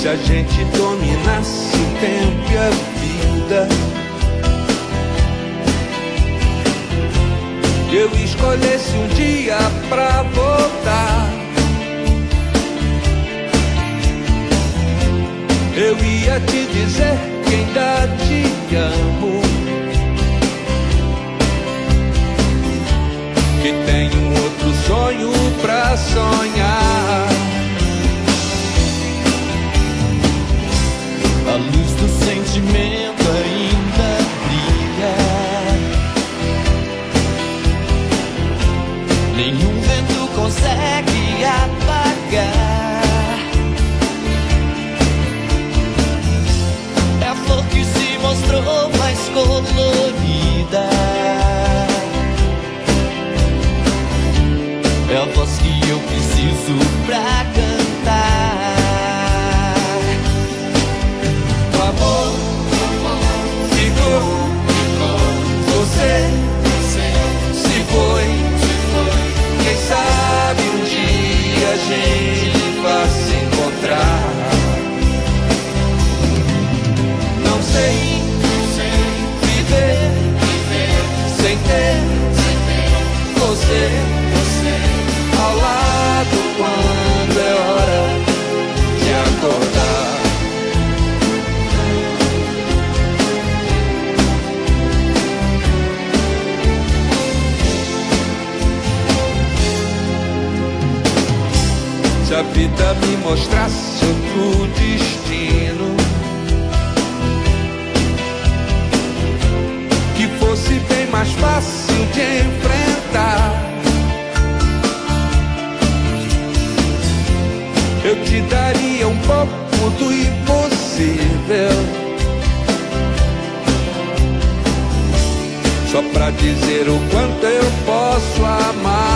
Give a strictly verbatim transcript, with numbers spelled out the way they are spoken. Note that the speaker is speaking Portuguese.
Se a gente dominasse o tempo e a vida, eu escolhesse um dia pra voltar, eu ia te dizer que ainda te amo, que tenho outro sonho pra sonhar. A luz do sentimento ainda brilha, nenhum vento consegue apagar. É a flor que se mostrou mais colorida, é a voz que eu preciso pra cantar. O amor ficou, você se foi. Quem sabe um dia a gente vai se encontrar. Não sei viver sem ter você ao lado quando é hora de acordar. Se a vida me mostrasse outro destino, que fosse bem mais fácil de enfrentar, eu te daria um pouco do impossível, só pra dizer o quanto eu posso amar.